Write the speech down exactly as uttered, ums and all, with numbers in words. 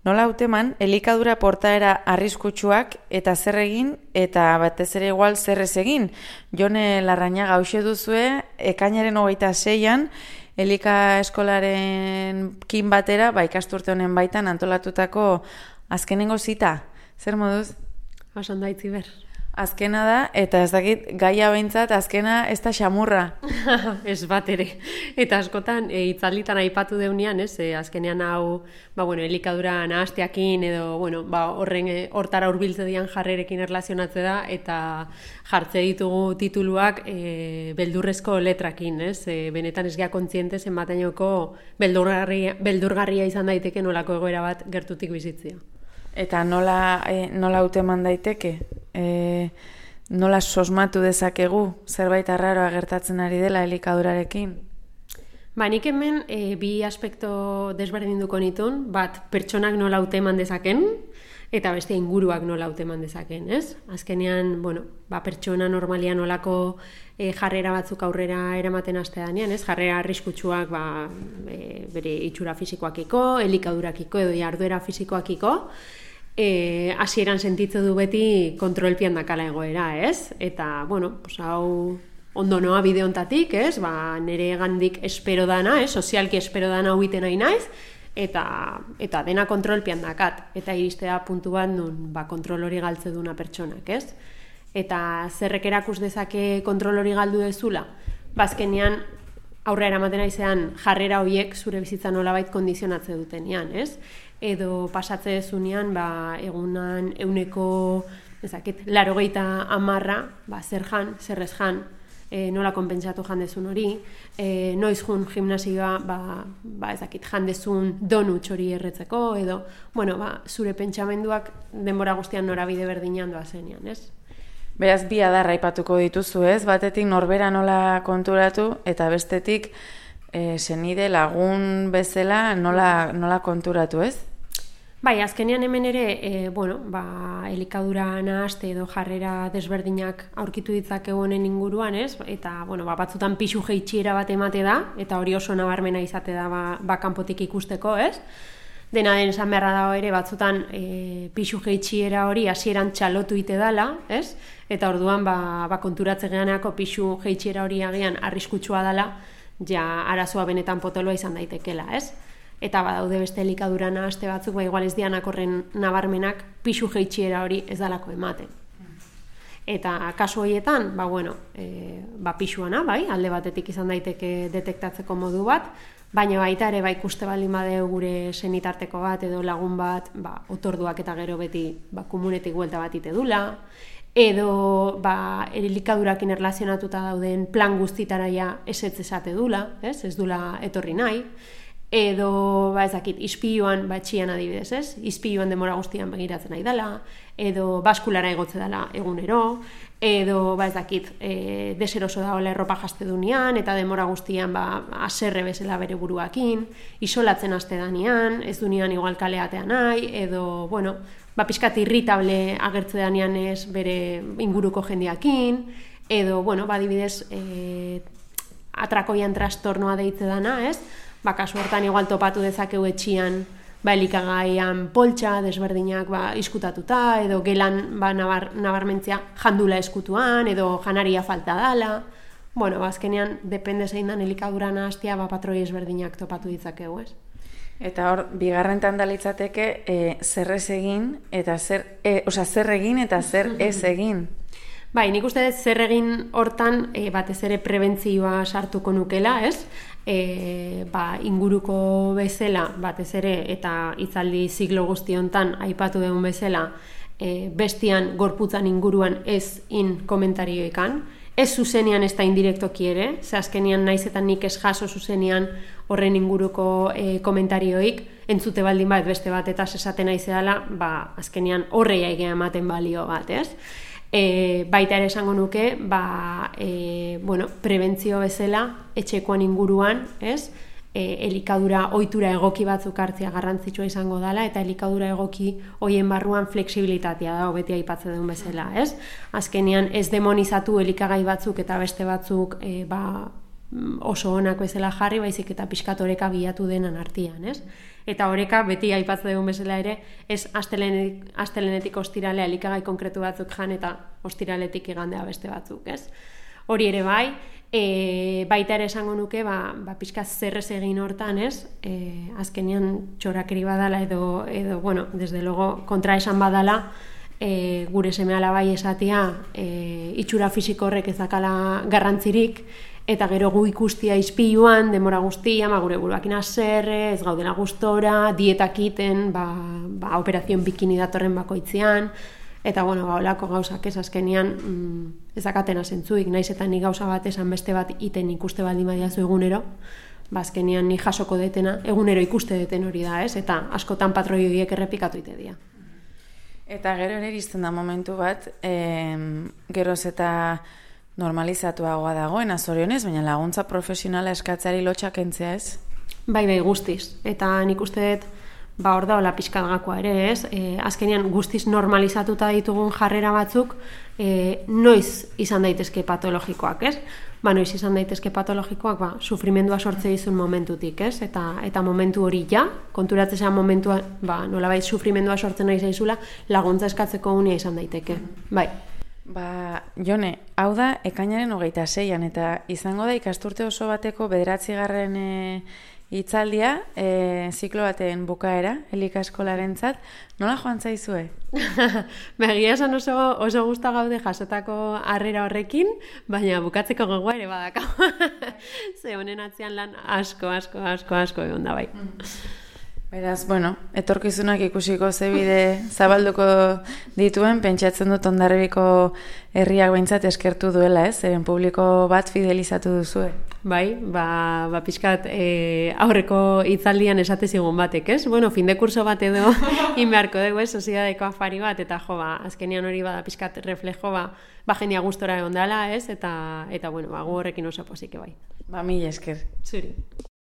Nola hauteman, elikadura portaera arriskutsuak eta zer egin, eta batez ere igual zer ez egin. Jone Larrañaga hauxe duzue, ekainaren hogeita seian, elika eskolaren kin batera, ba, ikasturte honen baitan antolatutako azkenengo zita. Zer moduz? Osan da itziber. Azkena da, eta ez dakit gaia behintzat, azkena ez da xamurra. Ez bat ere. Eta askotan, e, itzalditan aipatu deunean, ez, e, azkenean hau, ba, bueno, elikadura nahasteakin, edo, bueno, ba, horren, e, hortara hurbiltze dian jarrerekin erlazionatze da, eta jartze ditugu tituluak e, beldurrezko letrakin, ez? E, benetan ez gea kontziente zenbatenoko beldurgarria, beldurgarria izan daiteke nolako egoera bat gertutik bizitzea. Eta nola, e, nola hauteman daiteke? E, nola sosmatu dezakegu zerbait arraroa gertatzen ari dela elikadurarekin? Ba, nik hemen e, bi aspekto desberdinduko nitun, bat pertsonak nola hauteman dezaken, eta beste inguruak nola hauteman dezaken, ez? Azkenean, bueno, ba, pertsona normalian nolako e, jarrera batzuk aurrera eramaten hasteanean, ez? Jarrera arriskutsuak, ba, e, bere itxura fisikoakiko, elikadurakiko edo jarduera fisikoakiko, E, hasieran sentitze du beti kontrolpian dakala egoera, ez? Eta, bueno, pues, hau ondo noa bide hontatik, ez? Ba, nire gandik espero dana, ez? Sozialki espero dana huiten nahi naiz, eta, eta dena kontrolpian dakat. Eta iristea puntu bat nun, ba, kontrol hori galtze duna pertsonak, ez? Eta zerrek erakus dezake kontrol hori galdu dezula? Bazkenean, aurrera ematen aizean jarrera horiek zure bizitza nolabait kondizionatze dutenean, ez? Edo pasatze dezunean, ba, egunan euneko, ezakit, larogeita amarra, ba, zer jan, zer ez jan, e, nola konpentsatu jandezun hori, e, noiz jun gimnasioa, ba, ba, ezakit, jandezun donutx hori erretzeko, edo, bueno, ba, zure pentsamenduak denbora guztian norabide berdinean doa zenean, ez? Beraz, bi adarra aipatuko dituzu, ez? Batetik norbera nola konturatu, eta bestetik e, senide lagun bezala nola, nola konturatu, ez? Bai, azkenean hemen ere, e, bueno, ba, elikadura nahaste edo jarrera desberdinak aurkitu ditzakegu honen inguruan, ez? Eta, bueno, ba, batzutan pisu jeitxiera bat emate da, eta hori oso nabarmena izate da, ba, ba kanpotik ikusteko, ez? Dena den esan beharra dago ere, batzutan e, pisu jeitxiera hori hasieran txalotu ite dala, ez? Eta orduan, ba, ba konturatze geaneako pisu jeitxiera hori agian arriskutsua dala, ja arazoa benetan potoloa izan daitekela, ez? Eta badaude beste elikadura nahaste batzuk, ba, igual ez dianak horren nabarmenak pisu jeitxiera hori ez dalako ematen. Eta kasu horietan, ba, bueno, e, ba, pisuana, bai, alde batetik izan daiteke detektatzeko modu bat, baina baita ere, ba, ikuste baldin badeu gure senitarteko bat edo lagun bat, ba, otorduak eta gero beti, ba, komunetik buelta bat ite dula, edo, ba, elikadurakin erlazionatuta dauden plan guztitara ja esetz esate dula, ez, ez dula etorri nahi, edo, ba, ez dakit, ispiluan, ba, etxian adibidez, ez? Ispiluan demora guztian begiratzen nahi dela, edo baskulara egotze dela egunero, edo, ba, ez dakit, e, deseroso dagoela erropa jaste dunean, eta demora guztian, ba, aserre bezala bere buruakin, isolatzen haste danean, ez dunean igual kaleatea nahi, edo, bueno, ba, pixkat irritable agertze danean ez bere inguruko jendeakin, edo, bueno, ba, adibidez, e, atrakoian trastornoa deitze dana, ez? Ba, kasu hortan igual topatu dezakeu etxian, ba, elikagaian poltsa desberdinak, ba, iskutatuta, edo gelan, ba, nabar, nabarmentzia jandula eskutuan, edo janaria falta dala. Bueno, ba, azkenean, depende zein dan elikadura nahastia, ba, patroi ezberdinak topatu ditzakegu, ez? Eta hor, bigarren tanda litzateke, e, zer ez egin, eta zer, e, oza, zer egin eta zer ez egin. Bai, nik uste dut zer egin hortan e, batez ere prebentzioa sartuko nukela, ez? E, ba, inguruko bezala batez ere eta hitzaldi ziklo guzti hontan aipatu dugun bezala e, bestian gorputzan inguruan ez in komentarioekan, ez zuzenean ez da indirektoki ere, ze azkenean naiz eta nik ez jaso zuzenean horren inguruko e, komentarioik, entzute baldin bat beste bat eta esaten naizela, ba, azkenean horrei aigea ematen balio bat, ez? E, baita ere esango nuke, ba, e, bueno, prebentzio bezala, etxekoan inguruan, ez? E, elikadura ohitura egoki batzuk hartzea garrantzitsua izango dela, eta elikadura egoki hoien barruan flexibilitatea da, beti aipatzen duen bezala, ez? Azkenean ez demonizatu elikagai batzuk eta beste batzuk e, ba, oso onak bezala jarri, baizik eta pixkat oreka bilatu denan artian, ez? Eta oreka, beti aipatzen dugun bezala ere, ez astelenetik, astelenetik ostiralea elikagai konkretu batzuk jan eta ostiraletik igandea beste batzuk, ez? Hori ere bai, e, baita ere esango nuke, ba, ba pixka zerrez egin hortan, ez? E, azkenean txorakeri badala edo, edo, bueno, desde logo kontra esan badala, e, gure seme alabai esatia, e, itxura fisiko horrek ezakala garrantzirik, eta gero gu ikustia izpiluan, demora guztia, ma gure buruakin azerre, ez gaudela gustora, dietak iten, ba, ba, operazion bikini datorren bakoitzean, eta, bueno, ba, olako gauzak ez azkenian mm, ezakatena zentzuik, naiz eta ni gauza bat esan beste bat iten ikuste baldin badiazu egunero, ba, azkenian ni jasoko detena, egunero ikuste deten hori da, ez? Eta askotan patroi horiek errepikatu ite dira. Eta gero ere iristen da momentu bat, em, geroz eta normalizatuagoa dagoen azorionez, baina laguntza profesionala eskatzeari lotxak entzea ez? Bai, bai, guztiz. Eta nik uste dut, ba, hor da, hola pixkat gakoa ere, ez? E, azkenean guztiz normalizatuta ditugun jarrera batzuk, e, noiz izan daitezke patologikoak, ez? Ba, noiz izan daitezke patologikoak, ba, sufrimendua sortze dizun momentutik, ez? Eta, eta momentu hori ja, konturatzea momentua, ba, nolabait sufrimendua sortzen nahi zaizula, laguntza eskatzeko unia izan daiteke. Bai. Ba, Jone, hau da ekainaren hogeita seian, eta izango da ikasturte oso bateko bederatzigarren e, hitzaldia, e, ziklo baten bukaera, elikaskolaren-zat. Nola joan zaizue? Begia esan oso, oso gusta gaude jasotako harrera horrekin, baina bukatzeko gogoa ere badaka. Ze honen atzean lan asko, asko, asko, asko egon da bai. Beraz, bueno, etorkizunak ikusiko zebide zabalduko dituen, pentsatzen dut Hondarribiko herriak behintzat eskertu duela, ez? Zeren publiko bat fidelizatu duzue. Bai, ba, ba pixkat e, aurreko hitzaldian esate zigun batek, ez? Bueno, fin de kurso bat edo inbeharko dugu, ez? Soziadeko afari bat, eta jo, ba, azkenian hori bada pixkat reflejo, ba, ba jendia gustora egon dela, ez? Eta, eta bueno, ba, gu horrekin oso posike bai. Ba, mila esker. Zuri.